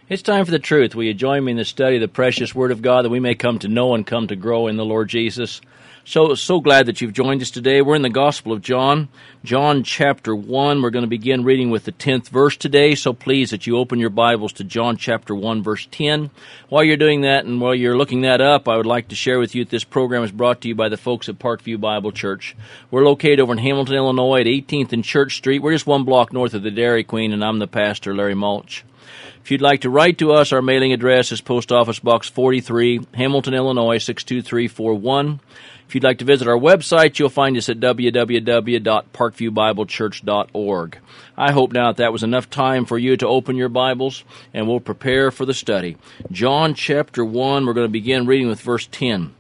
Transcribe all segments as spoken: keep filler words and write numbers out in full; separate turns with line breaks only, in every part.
It's time for the truth. Will you join me in the study of the precious Word of God that we may come to know and come to grow in the Lord Jesus? So, so glad that you've joined us today. We're in the Gospel of John, John chapter one. We're going to begin reading with the tenth verse today, so please that you open your Bibles to John chapter one, verse ten. While you're doing that and while you're looking that up, I would like to share with you that this program is brought to you by the folks at Parkview Bible Church. We're located over in Hamilton, Illinois at eighteenth and Church Street. We're just one block north of the Dairy Queen, and I'm the pastor, Larry Mulch. If you'd like to write to us, our mailing address is Post Office Box forty-three, Hamilton, Illinois, six two three four one. If you'd like to visit our website, you'll find us at w w w dot parkview bible church dot org. I hope now that that was enough time for you to open your Bibles, and we'll prepare for the study. John chapter one, we're going to begin reading with verse ten.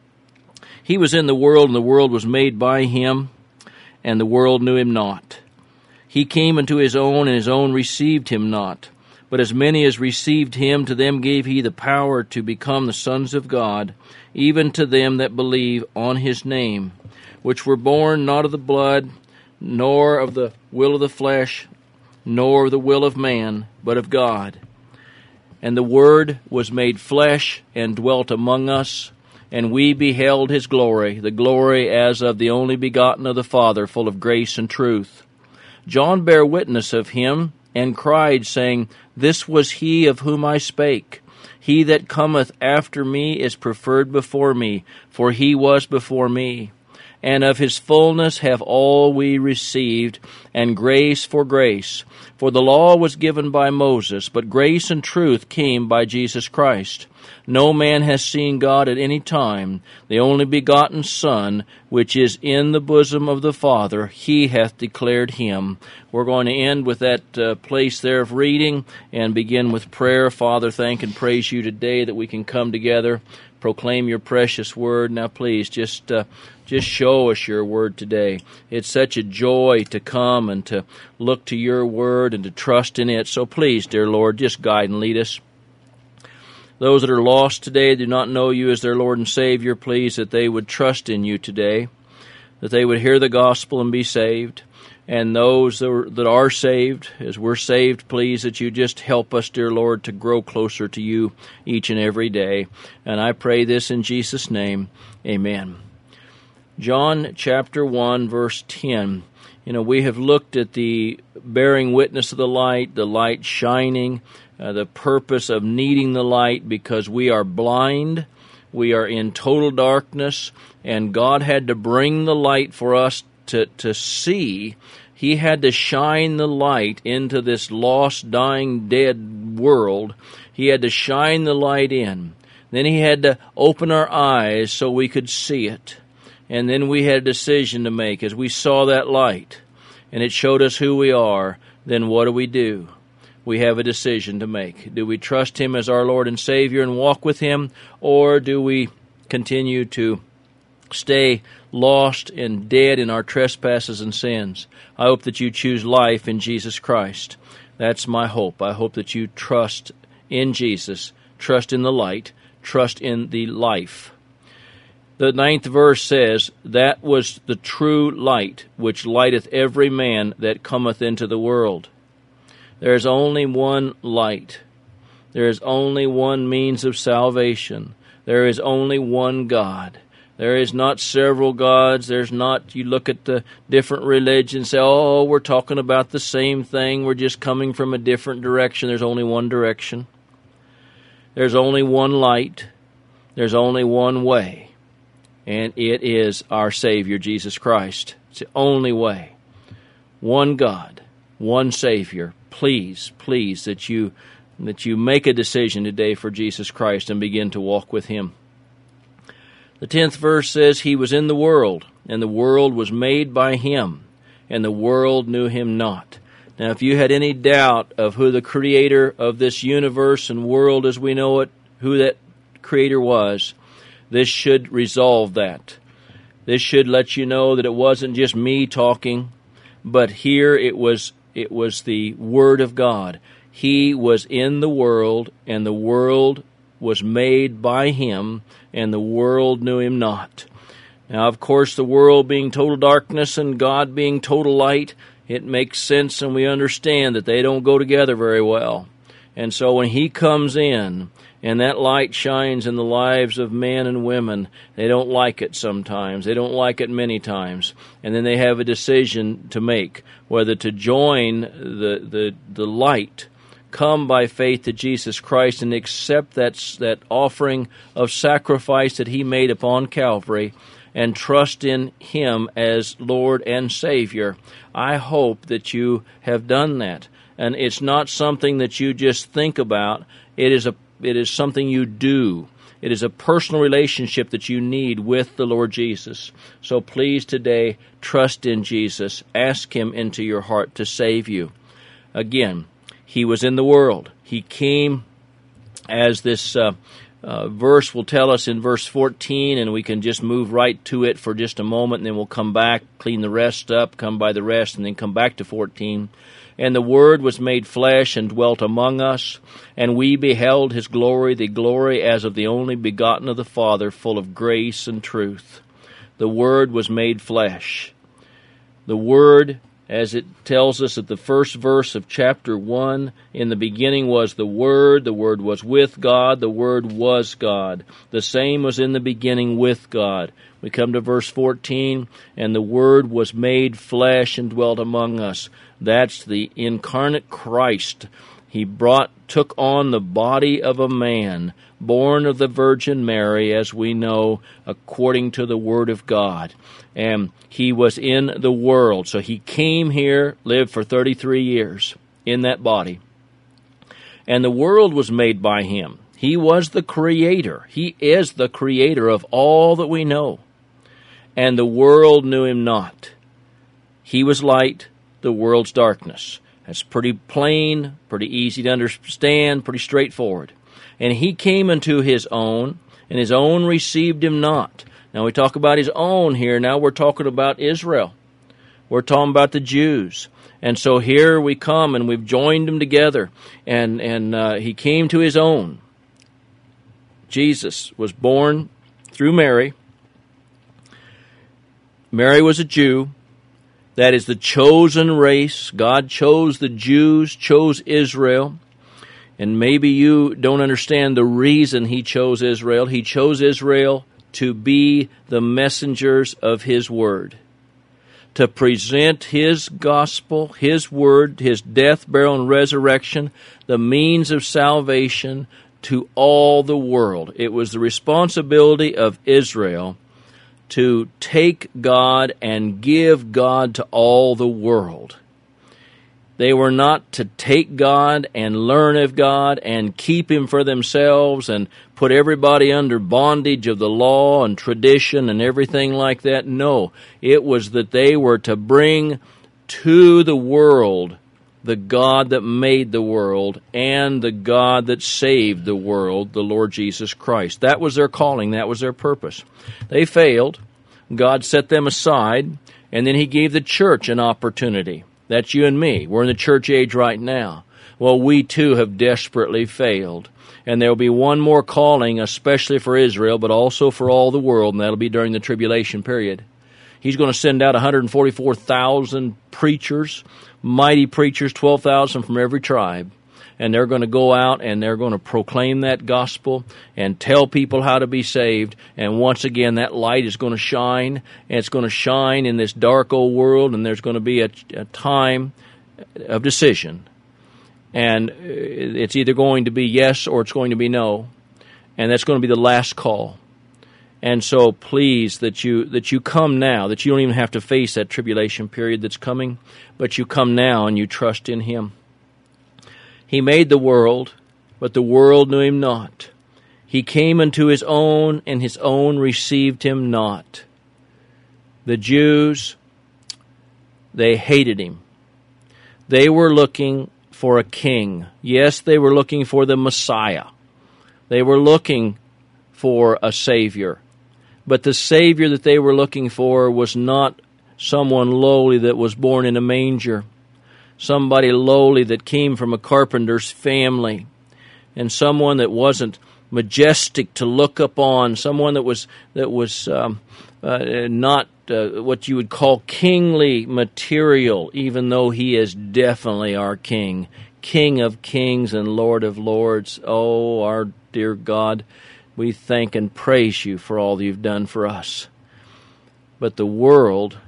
He was in the world, and the world was made by him, and the world knew him not. He came unto his own, and his own received him not. But as many as received him, to them gave he the power to become the sons of God, even to them that believe on his name, which were born not of the blood, nor of the will of the flesh, nor of the will of man, but of God. And the Word was made flesh, and dwelt among us, and we beheld his glory, the glory as of the only begotten of the Father, full of grace and truth. John bare witness of him, and cried, saying, This was he of whom I spake. He that cometh after me is preferred before me, for he was before me. And of his fullness have all we received, and grace for grace. For the law was given by Moses, but grace and truth came by Jesus Christ. No man has seen God at any time. The only begotten Son, which is in the bosom of the Father, he hath declared him. We're going to end with that uh, place there of reading and begin with prayer. Father, thank and praise you today that we can come together, proclaim your precious word. Now please, just uh, just show us your word today. It's such a joy to come and to look to your word and to trust in it. So please, dear Lord, just guide and lead us. Those that are lost today, do not know you as their Lord and Savior, please that they would trust in you today, that they would hear the gospel and be saved. And those that are, that are saved, as we're saved, please that you just help us, dear Lord, to grow closer to you each and every day. And I pray this in Jesus' name. Amen. John chapter one, verse ten. You know, we have looked at the bearing witness of the light, the light shining, uh, the purpose of needing the light because we are blind, we are in total darkness, and God had to bring the light for us to, to see. He had to shine the light into this lost, dying, dead world. He had to shine the light in. Then he had to open our eyes so we could see it. And then we had a decision to make. As we saw that light and it showed us who we are, then what do we do? We have a decision to make. Do we trust him as our Lord and Savior and walk with him, or do we continue to stay lost and dead in our trespasses and sins? I hope that you choose life in Jesus Christ. That's my hope. I hope that you trust in Jesus, trust in the light, trust in the life. The ninth verse says, That was the true light, which lighteth every man that cometh into the world. There is only one light. There is only one means of salvation. There is only one God. There is not several gods. There's not, you look at the different religions, say, oh, we're talking about the same thing. We're just coming from a different direction. There's only one direction. There's only one light. There's only one way. And it is our Savior, Jesus Christ. It's the only way. One God, one Savior. Please, please, that you that you make a decision today for Jesus Christ and begin to walk with him. The tenth verse says, He was in the world, and the world was made by him, and the world knew him not. Now, if you had any doubt of who the creator of this universe and world as we know it, who that creator was, this should resolve that. This should let you know that it wasn't just me talking, but here it was it was the Word of God. He was in the world, and the world was made by him, and the world knew him not. Now, of course, the world being total darkness and God being total light, it makes sense and we understand that they don't go together very well. And so when He comes in, and that light shines in the lives of men and women, they don't like it sometimes. They don't like it many times. And then they have a decision to make, whether to join the the, the light, come by faith to Jesus Christ and accept that, that offering of sacrifice that He made upon Calvary, and trust in Him as Lord and Savior. I hope that you have done that. And it's not something that you just think about. It is a It is something you do. It is a personal relationship that you need with the Lord Jesus. So please today, trust in Jesus. Ask Him into your heart to save you. Again, He was in the world. He came, as this uh, uh, verse will tell us in verse fourteen, and we can just move right to it for just a moment, and then we'll come back, clean the rest up, come by the rest, and then come back to fourteen. And the Word was made flesh and dwelt among us, and we beheld His glory, the glory as of the only begotten of the Father, full of grace and truth. The Word was made flesh. The Word, as it tells us at the first verse of chapter one, in the beginning was the Word, the Word was with God, the Word was God. The same was in the beginning with God. We come to verse fourteen, and the Word was made flesh and dwelt among us. That's the incarnate Christ. He brought, took on the body of a man, born of the Virgin Mary, as we know, according to the Word of God. And He was in the world. So He came here, lived for thirty-three years in that body. And the world was made by Him. He was the Creator. He is the Creator of all that we know. And the world knew Him not. He was light, the world's darkness. That's pretty plain, pretty easy to understand, pretty straightforward. And He came unto His own, and His own received Him not. Now we talk about His own here. Now we're talking about Israel. We're talking about the Jews. And so here we come, and we've joined them together. And, and uh, He came to His own. Jesus was born through Mary. Mary was a Jew. That is the chosen race. God chose the Jews, chose Israel. And maybe you don't understand the reason He chose Israel. He chose Israel to be the messengers of His Word, to present His gospel, His Word, His death, burial, and resurrection, the means of salvation to all the world. It was the responsibility of Israel to take God and give God to all the world. They were not to take God and learn of God and keep Him for themselves and put everybody under bondage of the law and tradition and everything like that. No, it was that they were to bring to the world the God that made the world and the God that saved the world, the Lord Jesus Christ. That was their calling. That was their purpose. They failed. God set them aside, and then He gave the church an opportunity. That's you and me. We're in the church age right now. Well, we too have desperately failed. And there will be one more calling, especially for Israel, but also for all the world, and that'll be during the tribulation period. He's going to send out one hundred forty-four thousand preachers, mighty preachers, twelve thousand from every tribe. And they're going to go out and they're going to proclaim that gospel and tell people how to be saved. And once again, that light is going to shine, and it's going to shine in this dark old world, and there's going to be a, a time of decision. And it's either going to be yes or it's going to be no. And that's going to be the last call. And so please that you that you come now, that you don't even have to face that tribulation period that's coming, but you come now and you trust in Him. He made the world, but the world knew Him not. He came unto His own, and His own received Him not. The Jews, they hated Him. They were looking for a king. Yes, they were looking for the Messiah. They were looking for a Savior. But the Savior that they were looking for was not someone lowly that was born in a manger. Somebody lowly that came from a carpenter's family, and someone that wasn't majestic to look upon, someone that was that was um, uh, not uh, what you would call kingly material, even though He is definitely our King, King of kings and Lord of lords. Oh, our dear God, we thank and praise you for all that you've done for us. But the world,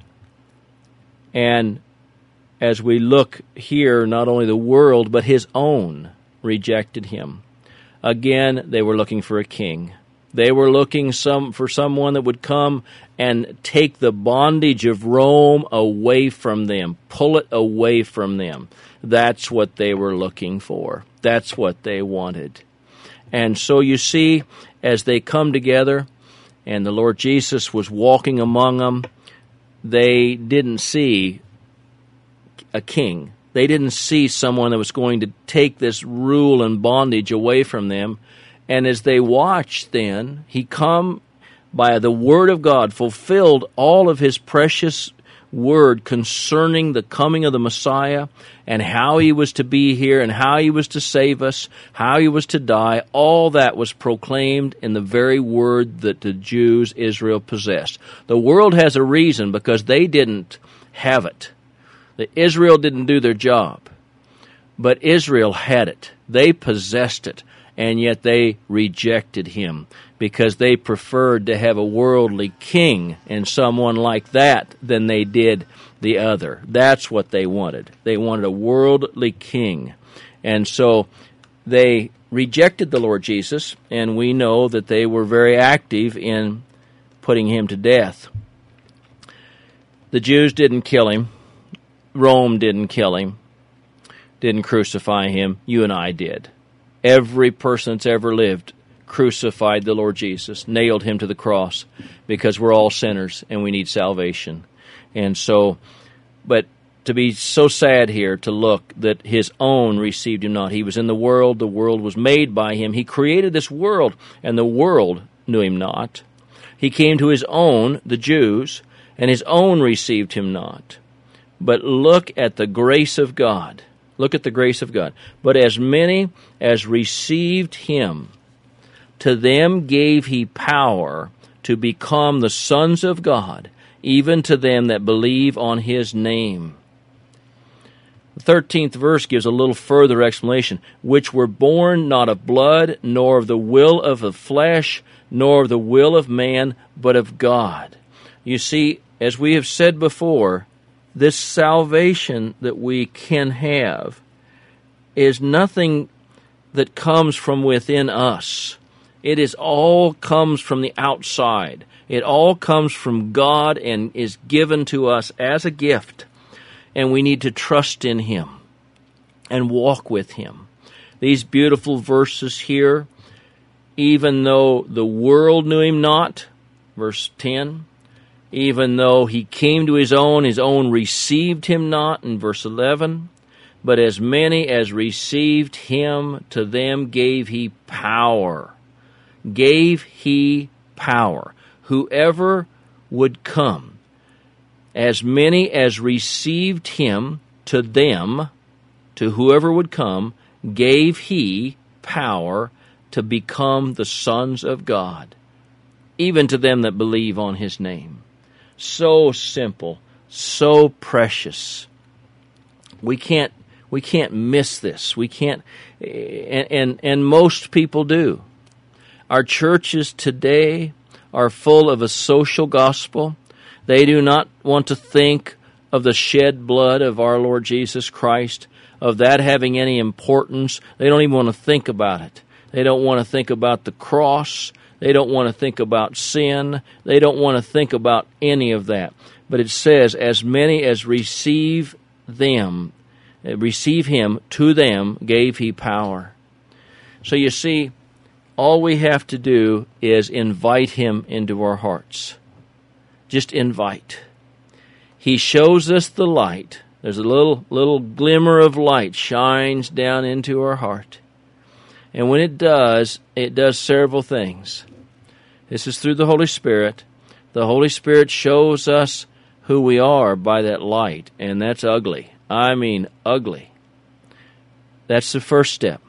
and as we look here, not only the world, but his own rejected him. Again, they were looking for a king. They were looking some for someone that would come and take the bondage of Rome away from them, pull it away from them. That's what they were looking for. That's what they wanted. And so you see, as they come together, and the Lord Jesus was walking among them, they didn't see a king. They didn't see someone that was going to take this rule and bondage away from them. And as they watched then, he come by the word of God, fulfilled all of his precious word concerning the coming of the Messiah and how he was to be here and how he was to save us, how he was to die. All that was proclaimed in the very word that the Jews, Israel, possessed. The world has a reason because they didn't have it. The Israel didn't do their job, but Israel had it. They possessed it, and yet they rejected him because they preferred to have a worldly king and someone like that than they did the other. That's what they wanted. They wanted a worldly king. And so they rejected the Lord Jesus, and we know that they were very active in putting him to death. The Jews didn't kill him. Rome didn't kill him, didn't crucify him. You and I did. Every person that's ever lived crucified the Lord Jesus, nailed him to the cross, because we're all sinners and we need salvation. And so, but to be so sad here to look that his own received him not. He was in the world, the world was made by him. He created this world, and the world knew him not. He came to his own, the Jews, and his own received him not. But look at the grace of God. Look at the grace of God. But as many as received him, to them gave he power to become the sons of God, even to them that believe on his name. The thirteenth verse gives a little further explanation. Which were born not of blood, nor of the will of the flesh, nor of the will of man, but of God. You see, as we have said before, this salvation that we can have is nothing that comes from within us. It is all comes from the outside. It all comes from God and is given to us as a gift. And we need to trust in him and walk with him. These beautiful verses here, even though the world knew him not, verse ten, even though he came to his own, his own received him not, in verse eleven. But as many as received him, to them gave he power. Gave he power. Whoever would come, as many as received him, to them, to whoever would come, gave he power to become the sons of God, even to them that believe on his name. So simple, so precious. We can't we can't miss this. We can't, and, and and most people do. Our churches today are full of a social gospel. They do not want to think of the shed blood of our Lord Jesus Christ, of that having any importance. They don't even want to think about it. They don't want to think about the cross. They don't want to think about sin. They don't want to think about any of that. But it says, as many as receive them, receive him, to them gave he power. So you see, all we have to do is invite him into our hearts. Just invite. He shows us the light. There's a little little glimmer of light shines down into our heart. And when it does, it does several things. This is through the Holy Spirit. The Holy Spirit shows us who we are by that light, and that's ugly. I mean ugly. That's the first step.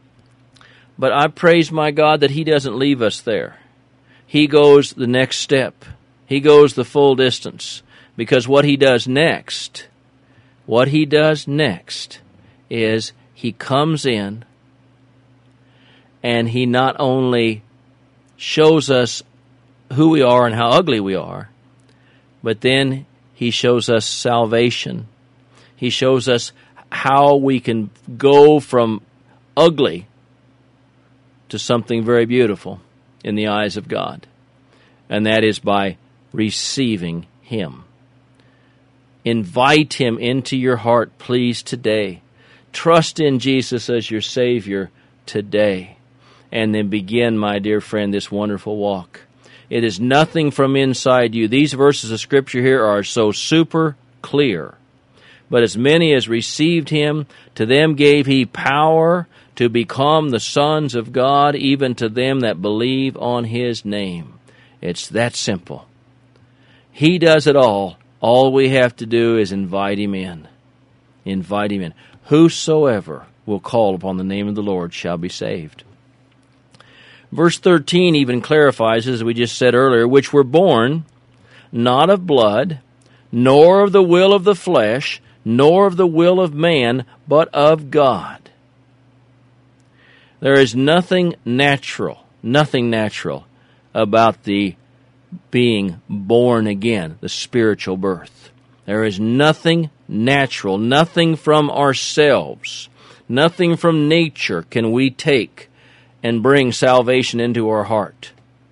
But I praise my God that he doesn't leave us there. He goes the next step. He goes the full distance. Because what he does next, what he does next is He comes in, and He not only shows us who we are and how ugly we are, but then He shows us salvation. He shows us how we can go from ugly to something very beautiful in the eyes of God, and that is by receiving Him. Invite Him into your heart, please, today. Trust in Jesus as your Savior today, and then begin, my dear friend, this wonderful walk. It is nothing from inside you. These verses of Scripture here are so super clear. But as many as received Him, to them gave He power to become the sons of God, even to them that believe on His name. It's that simple. He does it all. All we have to do is invite Him in. Invite Him in. Whosoever will call upon the name of the Lord shall be saved. Verse thirteen even clarifies, as we just said earlier, which were born not of blood, nor of the will of the flesh, nor of the will of man, but of God. There is nothing natural, nothing natural about the being born again, the spiritual birth. There is nothing natural, nothing from ourselves, nothing from nature can we take and bring salvation into our heart.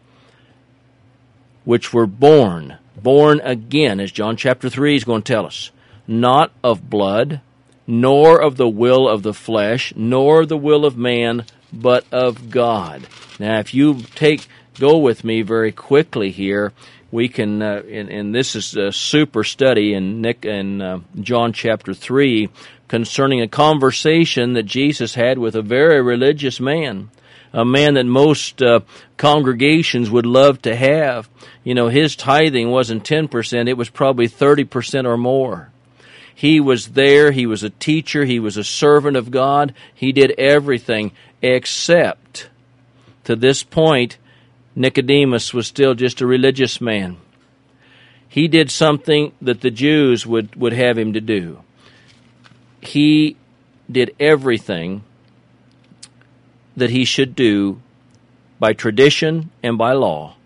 Which were born, born again, as John chapter three is going to tell us, not of blood, nor of the will of the flesh, nor the will of man, but of God. Now, if you take, go with me very quickly here, we can, uh, and, and this is a super study in Nick and uh, John chapter three concerning a conversation that Jesus had with a very religious man, a man that most uh, congregations would love to have. You know, his tithing wasn't ten percent, it was probably thirty percent or more. He was there, he was a teacher, he was a servant of God, he did everything except, to this point, Nicodemus was still just a religious man. He did something that the Jews would, would have him to do. He did everything that he should do by tradition and by law,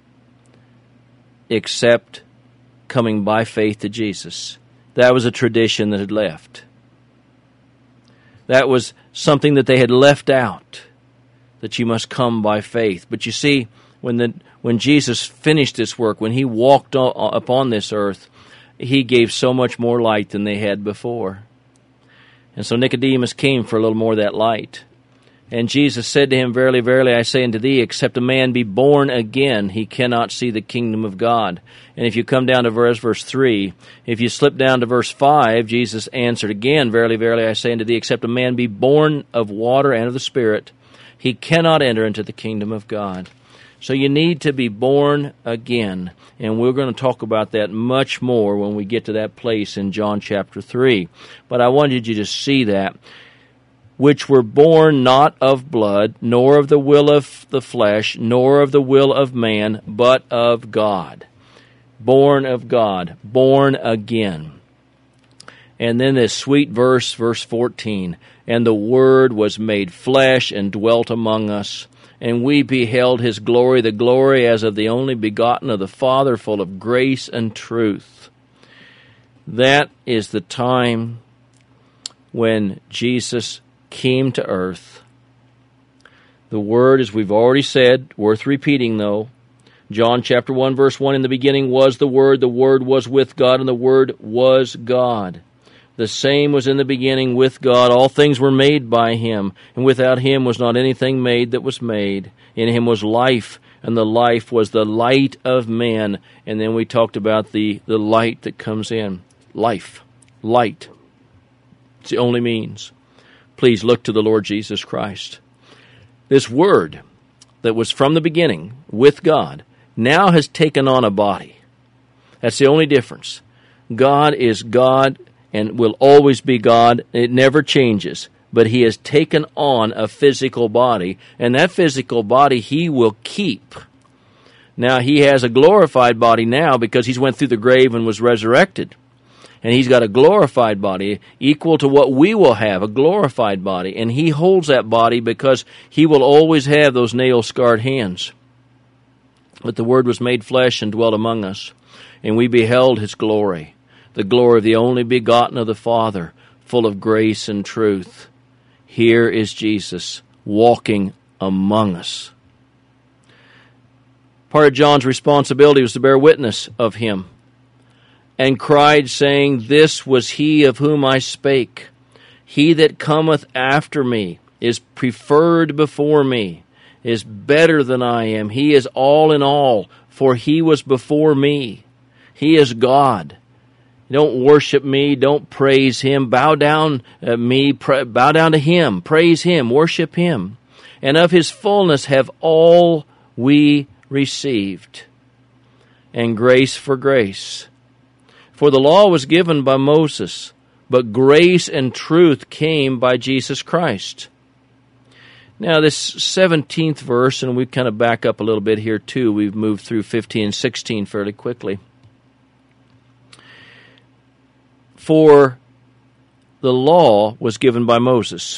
except coming by faith to Jesus. That was a tradition that had left. That was something that they had left out, that you must come by faith. But you see, when the when Jesus finished this work, when He walked upon this earth, He gave so much more light than they had before. And so Nicodemus came for a little more of that light. And Jesus said to him, Verily, verily, I say unto thee, except a man be born again, he cannot see the kingdom of God. And if you come down to verse, verse three, if you slip down to verse five, Jesus answered again, Verily, verily, I say unto thee, except a man be born of water and of the Spirit, he cannot enter into the kingdom of God. So you need to be born again. And we're going to talk about that much more when we get to that place in John chapter three. But I wanted you to see that. Which were born not of blood, nor of the will of the flesh, nor of the will of man, but of God. Born of God, born again. And then this sweet verse, verse fourteen, And the Word was made flesh and dwelt among us, and we beheld His glory, the glory as of the only begotten of the Father, full of grace and truth. That is the time when Jesus came to earth. The Word, as we've already said, worth repeating though, John chapter one, verse one, in the beginning was the Word, the Word was with God, and the Word was God. The same was in the beginning with God. All things were made by Him, and without Him was not anything made that was made. In Him was life, and the life was the light of men. And then we talked about the, the light that comes in. Life. Light. It's the only means. Please look to the Lord Jesus Christ. This Word that was from the beginning with God now has taken on a body. That's the only difference. God is God and will always be God. It never changes. But He has taken on a physical body, and that physical body He will keep. Now, He has a glorified body now because He's went through the grave and was resurrected. And he's got a glorified body equal to what we will have, a glorified body. And he holds that body because he will always have those nail-scarred hands. But the Word was made flesh and dwelt among us, and we beheld his glory, the glory of the only begotten of the Father, full of grace and truth. Here is Jesus walking among us. Part of John's responsibility was to bear witness of him, and cried, saying, This was he of whom I spake. He that cometh after me is preferred before me, is better than I am. He is all in all, for he was before me. He is God. Don't worship me. Don't praise him. Bow down at me. Pra- bow down to him. Praise him. Worship him. And of his fullness have all we received, and grace for grace. For the law was given by Moses, but grace and truth came by Jesus Christ. Now this seventeenth verse, and we kind of back up a little bit here too. We've moved through fifteen and sixteen fairly quickly. For the law was given by Moses.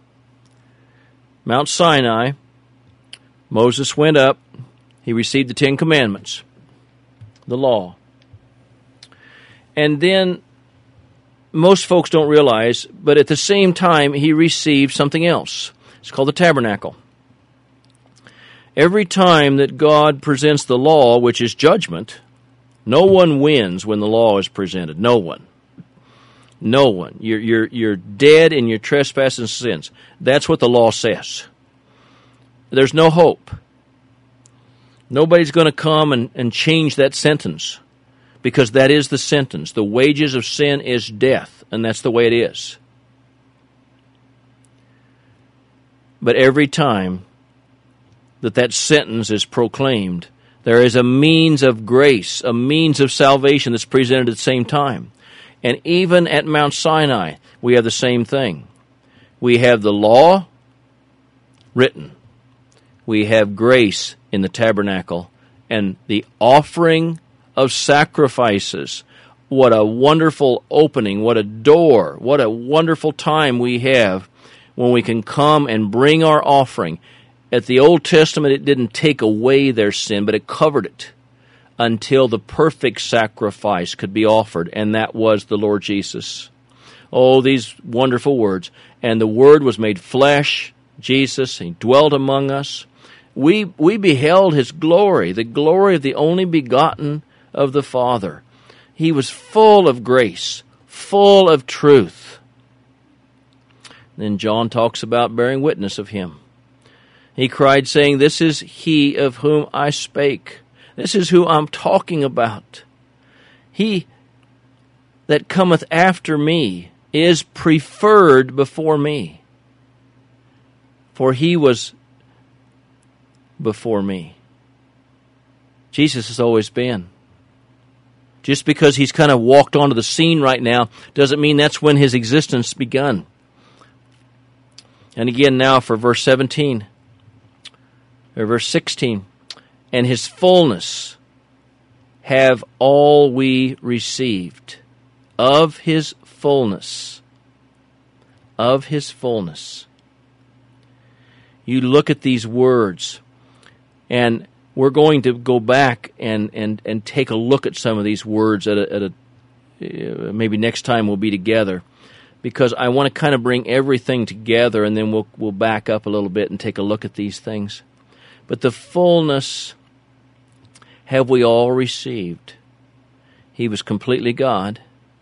Mount Sinai, Moses went up, he received the Ten Commandments, the law. And then, most folks don't realize, but at the same time, he received something else. It's called the tabernacle. Every time that God presents the law, which is judgment, no one wins when the law is presented. No one. No one. You're, you're, you're dead in your trespasses and sins. That's what the law says. There's no hope. Nobody's going to come and, and change that sentence, because that is the sentence. The wages of sin is death, and that's the way it is. But every time that that sentence is proclaimed, there is a means of grace, a means of salvation that's presented at the same time. And even at Mount Sinai, we have the same thing. We have the law written. We have grace in the tabernacle, and the offering of sacrifices. What a wonderful opening, what a door, what a wonderful time we have when we can come and bring our offering. At the Old Testament, it didn't take away their sin, but it covered it until the perfect sacrifice could be offered, and that was the Lord Jesus. Oh, these wonderful words. And the Word was made flesh, Jesus, and he dwelt among us. We, we beheld his glory, the glory of the only begotten of the Father. He was full of grace, full of truth. Then John talks about bearing witness of him. He cried, saying, This is he of whom I spake. This is who I'm talking about. He that cometh after me is preferred before me, for he was before me. Jesus has always been. Just because he's kind of walked onto the scene right now doesn't mean that's when his existence begun. And again now for verse seventeen, or verse sixteen, and his fullness have all we received. Of his fullness. Of his fullness. You look at these words, and we're going to go back and, and, and take a look at some of these words at a, at a uh, maybe next time we'll be together, because I want to kind of bring everything together, and then we'll we'll back up a little bit and take a look at these things. But the fullness have we all received. He was completely God.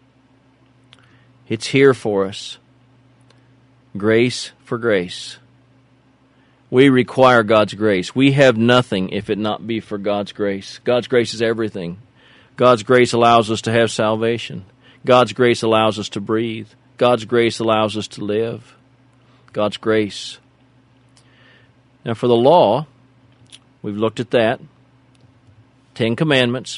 It's here for us. Grace for grace. We require God's grace. We have nothing if it not be for God's grace. God's grace is everything. God's grace allows us to have salvation. God's grace allows us to breathe. God's grace allows us to live. God's grace. Now for the law, we've looked at that. Ten Commandments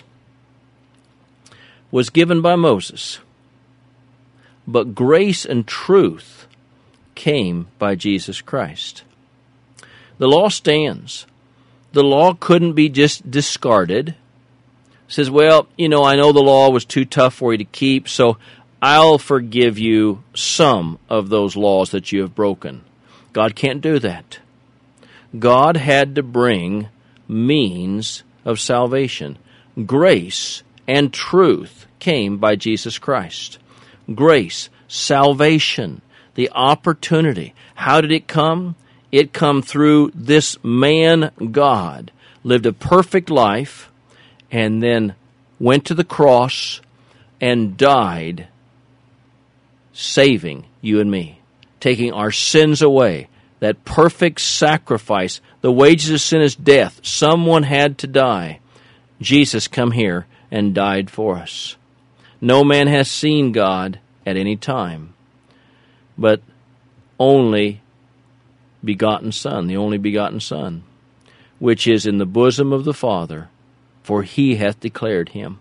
was given by Moses, but grace and truth came by Jesus Christ. The law stands. The law couldn't be just discarded. says, well, you know, I know the law was too tough for you to keep, so I'll forgive you some of those laws that you have broken. God can't do that. God had to bring means of salvation. Grace and truth came by Jesus Christ. Grace, salvation, the opportunity. How did it come? It come through this man, God, lived a perfect life, and then went to the cross and died, saving you and me, taking our sins away. That perfect sacrifice. The wages of sin is death. Someone had to die. Jesus come here and died for us. No man has seen God at any time, but only begotten Son, the only begotten Son, which is in the bosom of the Father, for he hath declared him.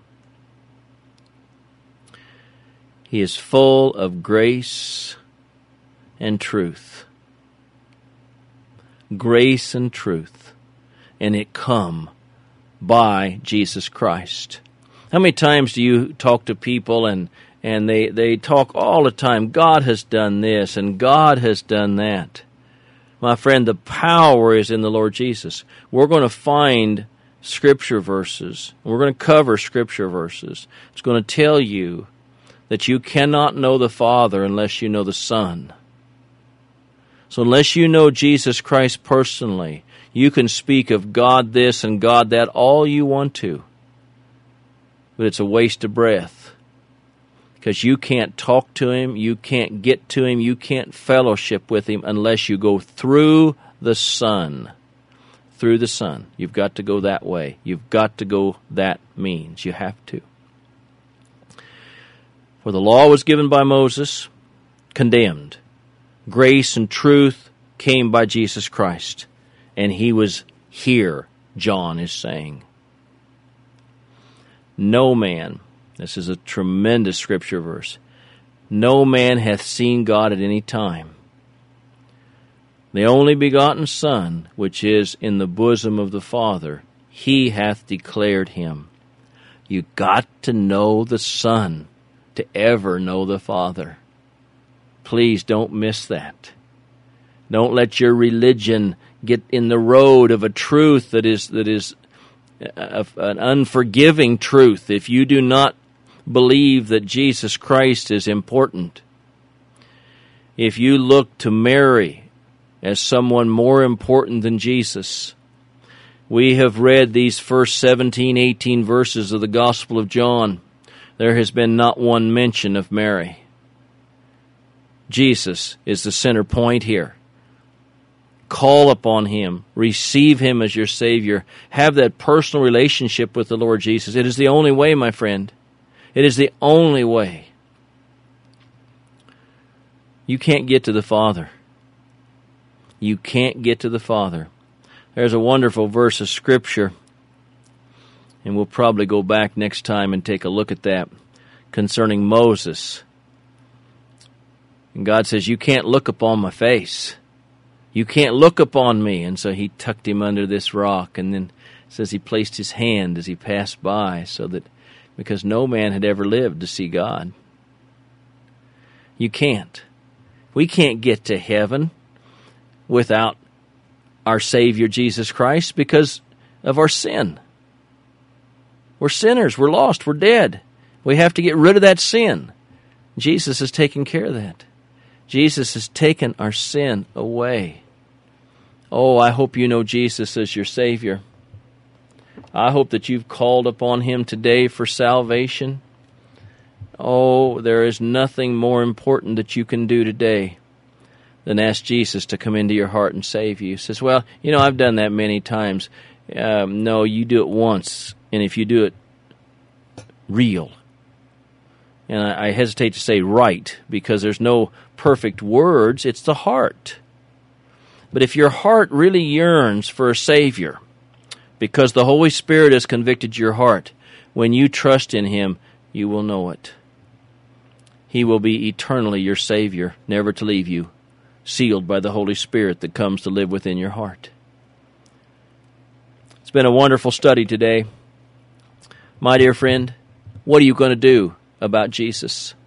He is full of grace and truth. Grace and truth. And it come by Jesus Christ. How many times do you talk to people and, and they, they talk all the time, God has done this and God has done that. My friend, the power is in the Lord Jesus. We're going to find Scripture verses. We're going to cover Scripture verses. It's going to tell you that you cannot know the Father unless you know the Son. So unless you know Jesus Christ personally, you can speak of God this and God that all you want to. But it's a waste of breath. Because you can't talk to Him, you can't get to Him, you can't fellowship with Him unless you go through the Son. Through the Son. You've got to go that way. You've got to go that means. You have to. For the law was given by Moses, condemned. Grace and truth came by Jesus Christ. And He was here, John is saying. No man, this is a tremendous Scripture verse, no man hath seen God at any time. The only begotten Son, which is in the bosom of the Father, He hath declared Him. You got to know the Son to ever know the Father. Please don't miss that. Don't let your religion get in the road of a truth that is that is a, an unforgiving truth if you do not believe that Jesus Christ is important. If you look to Mary as someone more important than Jesus, we have read these first seventeen, eighteen verses of the Gospel of John. There has been not one mention of Mary. Jesus is the center point here. Call upon Him. Receive Him as your Savior. Have that personal relationship with the Lord Jesus. It is the only way, my friend. It is the only way. You can't get to the Father. You can't get to the Father. There's a wonderful verse of Scripture, and we'll probably go back next time and take a look at that, concerning Moses. And God says, you can't look upon my face. You can't look upon me. And so He tucked him under this rock, and then it says He placed His hand as he passed by, so that, because no man had ever lived to see God. You can't. We can't get to heaven without our Savior Jesus Christ because of our sin. We're sinners. We're lost. We're dead. We have to get rid of that sin. Jesus has taken care of that. Jesus has taken our sin away. Oh, I hope you know Jesus as your Savior. I hope that you've called upon Him today for salvation. Oh, there is nothing more important that you can do today than ask Jesus to come into your heart and save you. He says, well, you know, I've done that many times. Um, no, you do it once, and if you do it real, and I, I hesitate to say right, because there's no perfect words, it's the heart. But if your heart really yearns for a Savior, because the Holy Spirit has convicted your heart, when you trust in Him, you will know it. He will be eternally your Savior, never to leave you, sealed by the Holy Spirit that comes to live within your heart. It's been a wonderful study today. My dear friend, what are you going to do about Jesus?